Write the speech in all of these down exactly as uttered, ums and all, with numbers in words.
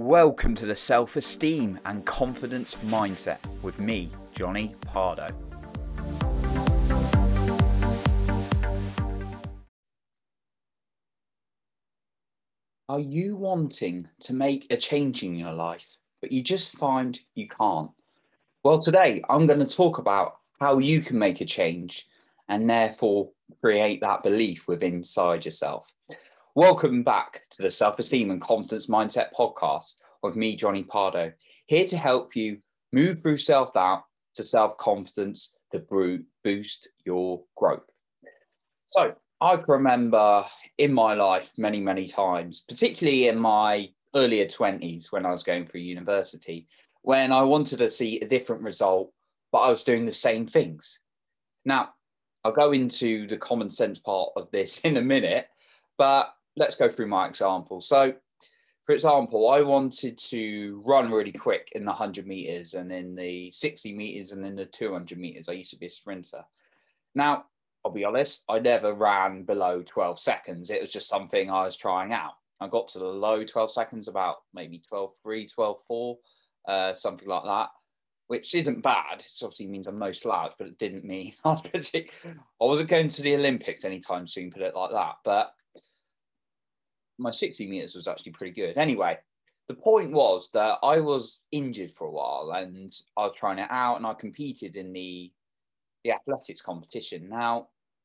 Welcome to the Self-Esteem and Confidence Mindset with me, Johnny Pardo. Are you wanting to make a change in your life, but you just find you can't? Well, today I'm going to talk about how you can make a change and therefore create that belief within inside yourself. Welcome back to the Self-Esteem and Confidence Mindset podcast with me, Johnny Pardo, here to help you move through self-doubt to self-confidence to boost your growth. So I can remember in my life many, many times, particularly in my earlier twenties when I was going through university, when I wanted to see a different result, but I was doing the same things. Now, I'll go into the common sense part of this in a minute, but let's go through my example. So, for example, I wanted to run really quick in the one hundred meters and in the sixty meters and in the two hundred meters. I used to be a sprinter. Now, I'll be honest, I never ran below twelve seconds. It was just something I was trying out. I got to the low twelve seconds, about maybe twelve three, twelve four, uh, something like that, which isn't bad. It obviously means I'm no slouch, but it didn't mean I was particular. I wasn't going to the Olympics anytime soon, put it like that. But my sixty meters was actually pretty good. Anyway, the point was that I was injured for a while and I was trying it out and I competed in the, the athletics competition. Now,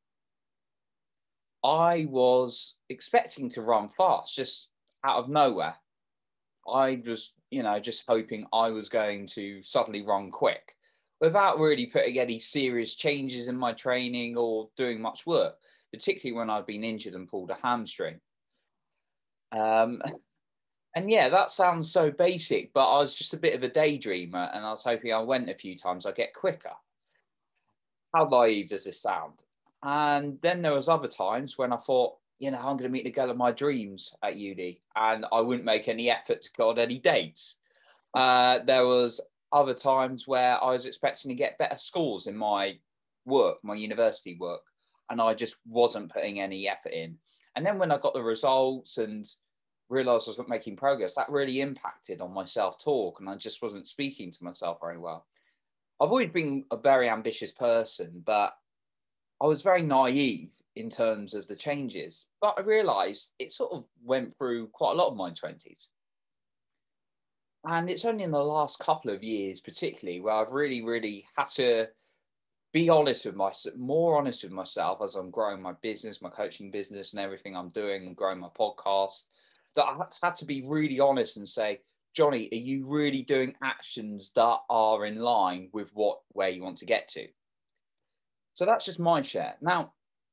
I was expecting to run fast, just out of nowhere. I was, you know, just hoping I was going to suddenly run quick without really putting any serious changes in my training or doing much work, particularly when I'd been injured and pulled a hamstring. Um, and yeah, that sounds so basic, but I was just a bit of a daydreamer and I was hoping I went a few times, I'd get quicker. How naive does this sound? And then there was other times when I thought, you know, I'm going to meet the girl of my dreams at uni and I wouldn't make any effort to go on any dates. Uh, there was other times where I was expecting to get better scores in my work, my university work, and I just wasn't putting any effort in. And then when I got the results and realised I was making progress, that really impacted on my self-talk and I just wasn't speaking to myself very well. I've always been a very ambitious person, but I was very naive in terms of the changes. But I realised it sort of went through quite a lot of my twenties. And it's only in the last couple of years, particularly, where I've really, really had to be honest with myself, more honest with myself as I'm growing my business, my coaching business and everything I'm doing and growing my podcast, that I had to be really honest and say, Johnny, are you really doing actions that are in line with what where you want to get to? So that's just my share. Now,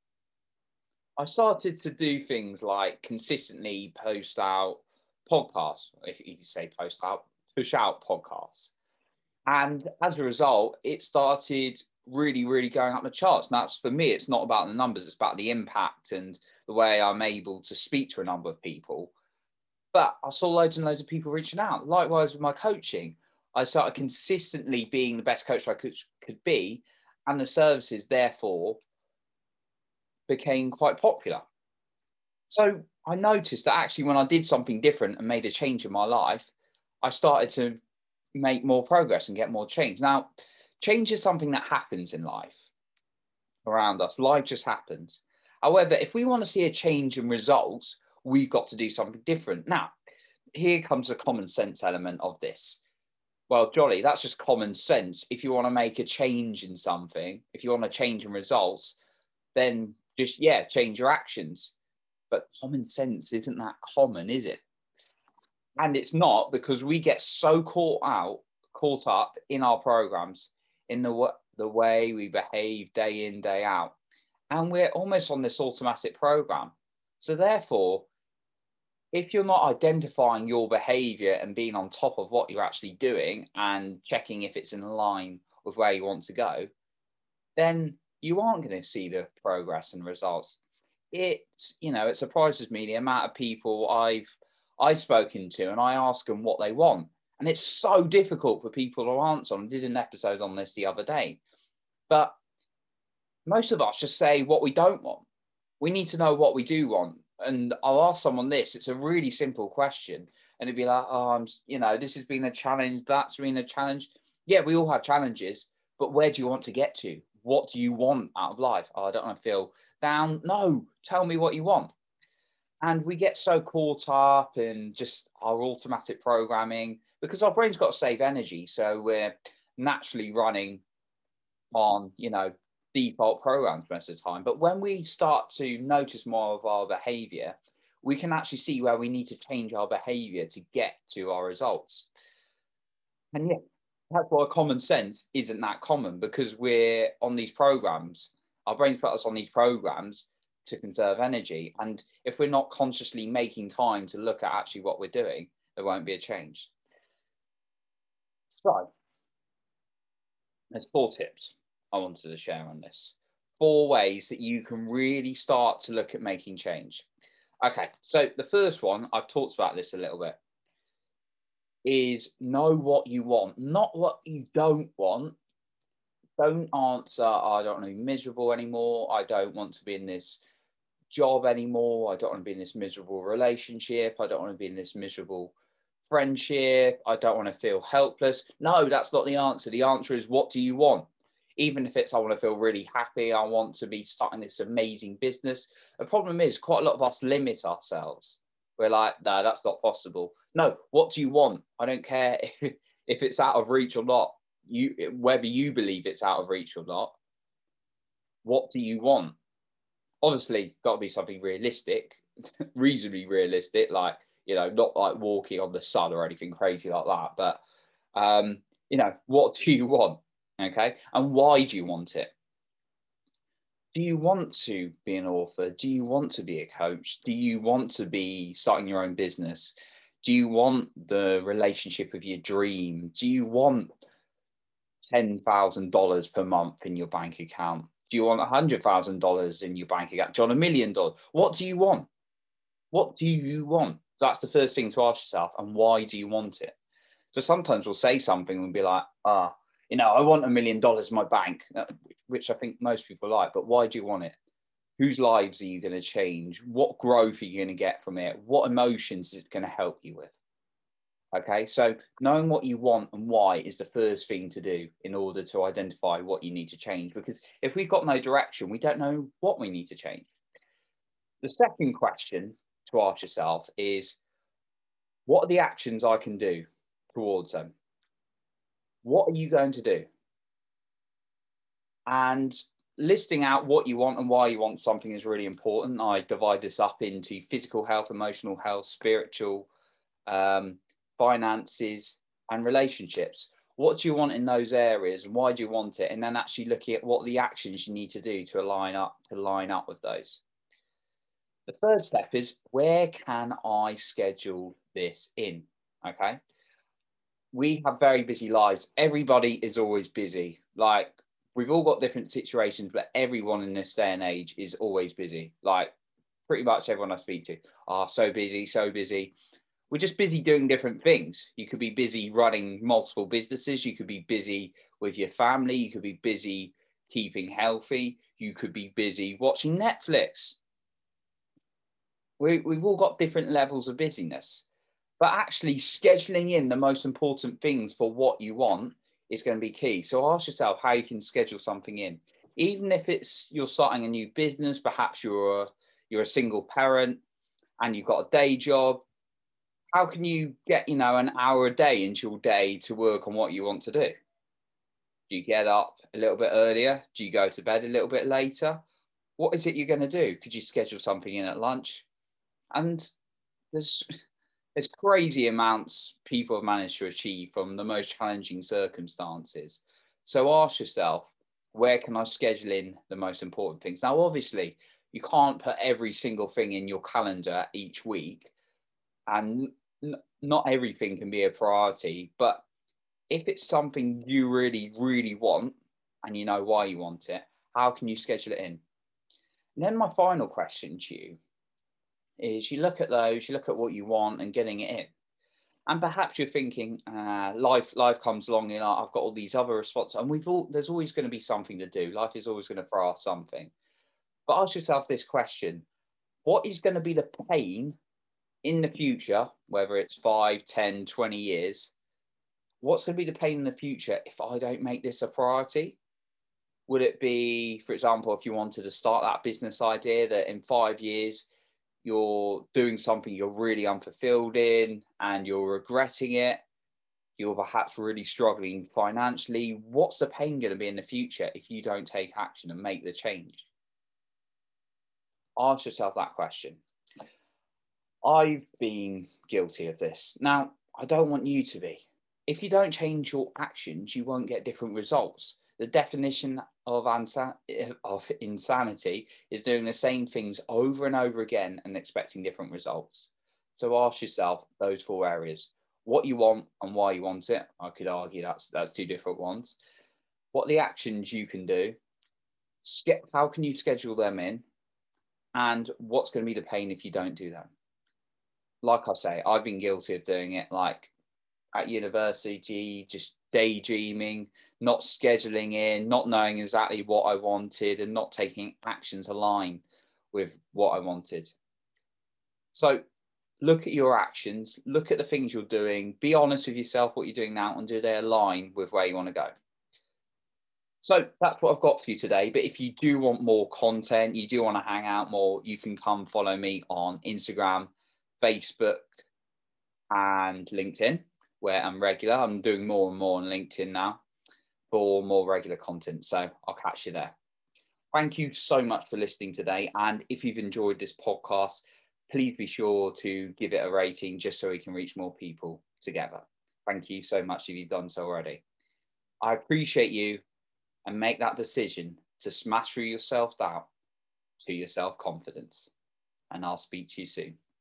I started to do things like consistently post out podcasts, if you say post out, push out podcasts. And as a result, it started really, really going up the charts. Now, for me, it's not about the numbers, it's about the impact and the way I'm able to speak to a number of people. But I saw loads and loads of people reaching out. Likewise with my coaching, I started consistently being the best coach I could, could be, and the services, therefore, became quite popular. So I noticed that actually when I did something different and made a change in my life, I started to make more progress and get more change. Now, change is something that happens in life around us. Life just happens. However, if we want to see a change in results, we've got to do something different. Now, here comes the common sense element of this. Well, Jolly, that's just common sense. If you want to make a change in something, if you want to change in results, then just, yeah, change your actions. But common sense isn't that common, is it? And it's not, because we get so caught out, caught up in our programs, in the, the way we behave day in, day out. And we're almost on this automatic program. So therefore, if you're not identifying your behavior and being on top of what you're actually doing and checking if it's in line with where you want to go, then you aren't going to see the progress and results. It, you know, it surprises me the amount of people I've I've spoken to and I ask them what they want. And it's so difficult for people to answer. I did an episode on this the other day. But most of us just say what we don't want. We need to know what we do want. And I'll ask someone this. It's a really simple question. and it'd be like, oh, I'm, you know, this has been a challenge, that's been a challenge. Yeah, we all have challenges, but where do you want to get to? What do you want out of life? Oh, I don't want to feel down. No, tell me what you want. And we get so caught up in just our automatic programming because our brain's got to save energy. So we're naturally running on, you know, default programs most of the time. But when we start to notice more of our behavior, we can actually see where we need to change our behavior to get to our results. And yeah, that's why common sense isn't that common, because we're on these programs. Our brains put us on these programs to conserve energy. And if we're not consciously making time to look at actually what we're doing, there won't be a change. So there's four tips I wanted to share on this. Four ways that you can really start to look at making change. Okay, so the first one, I've talked about this a little bit, is know what you want, not what you don't want. Don't answer, I don't want to be miserable anymore. I don't want to be in this job anymore. I don't want to be in this miserable relationship. I don't want to be in this miserable friendship. I don't want to feel helpless. No, that's not the answer. The answer is, what do you want? Even if it's, I want to feel really happy. I want to be starting this amazing business. The problem is quite a lot of us limit ourselves. We're like, no, that's not possible. No, what do you want? I don't care if, if it's out of reach or not. You, whether you believe it's out of reach or not, what do you want? Obviously, got to be something realistic, reasonably realistic, like, you know, not like walking on the sun or anything crazy like that. But, um, you know, what do you want? Okay. And why do you want it? Do you want to be an author? Do you want to be a coach? Do you want to be starting your own business? Do you want the relationship of your dream? Do you want ten thousand dollars per month in your bank account? Do you want one hundred thousand dollars in your bank account? Do you want a million dollars? What do you want? What do you want? So that's the first thing to ask yourself. And why do you want it? So sometimes we'll say something and be like, ah, oh, you know, I want a million dollars in my bank, which I think most people like, but why do you want it? Whose lives are you going to change? What growth are you going to get from it? What emotions is it going to help you with? Okay, so knowing what you want and why is the first thing to do in order to identify what you need to change. Because if we've got no direction, we don't know what we need to change. The second question to ask yourself is, what are the actions I can do towards them? What are you going to do? And listing out what you want and why you want something is really important. I divide this up into physical health, emotional health, spiritual, um, finances, and relationships. What do you want in those areas and why do you want it? And then actually looking at what the actions you need to do to align up to line up with those. The first step is, where can I schedule this in? Okay. We have very busy lives. Everybody is always busy. Like, we've all got different situations, but everyone in this day and age is always busy. Like, pretty much everyone I speak to are so busy, so busy. We're just busy doing different things. You could be busy running multiple businesses. You could be busy with your family. You could be busy keeping healthy. You could be busy watching Netflix. We, we've all got different levels of busyness. But actually scheduling in the most important things for what you want is going to be key. So ask yourself how you can schedule something in. Even if it's you're starting a new business, perhaps you're a, you're a single parent and you've got a day job. How can you get, you know, an hour a day into your day to work on what you want to do? Do you get up a little bit earlier? Do you go to bed a little bit later? What is it you're going to do? Could you schedule something in at lunch? And there's... There's crazy amounts people have managed to achieve from the most challenging circumstances. So ask yourself, where can I schedule in the most important things? Now, obviously, you can't put every single thing in your calendar each week, and n- not everything can be a priority. But if it's something you really, really want, and you know why you want it, how can you schedule it in? And then my final question to you is, you look at those, you look at what you want and getting it in. And perhaps you're thinking, uh, life life comes along, you know, I've got all these other responses, and we've all, there's always going to be something to do. Life is always going to throw us something. But ask yourself this question: what is going to be the pain in the future, whether it's five, ten, twenty years, what's going to be the pain in the future if I don't make this a priority? Would it be, for example, if you wanted to start that business idea that in five years you're doing something you're really unfulfilled in and you're regretting it, you're perhaps really struggling financially? What's the pain going to be in the future if you don't take action and make the change? Ask yourself that question. I've been guilty of this. Now, I don't want you to be. If you don't change your actions, you won't get different results. The definition of, ansa- of insanity is doing the same things over and over again and expecting different results. So ask yourself those four areas: what you want and why you want it. I could argue that's that's two different ones. What are the actions you can do? How can you schedule them in? And what's going to be the pain if you don't do that? Like I say, I've been guilty of doing it, like at university, just daydreaming, not scheduling in, not knowing exactly what I wanted, and not taking actions aligned with what I wanted. So look at your actions, look at the things you're doing, be honest with yourself what you're doing now, and do they align with where you want to go? So that's what I've got for you today. But if you do want more content, you do want to hang out more, you can come follow me on Instagram, Facebook, and LinkedIn, where I'm regular. I'm doing more and more on LinkedIn now for more regular content. So I'll catch you there. Thank you so much for listening today. And if you've enjoyed this podcast, please be sure to give it a rating just so we can reach more people together. Thank you so much if you've done so already. I appreciate you, and make that decision to smash through your self-doubt to your self-confidence. And I'll speak to you soon.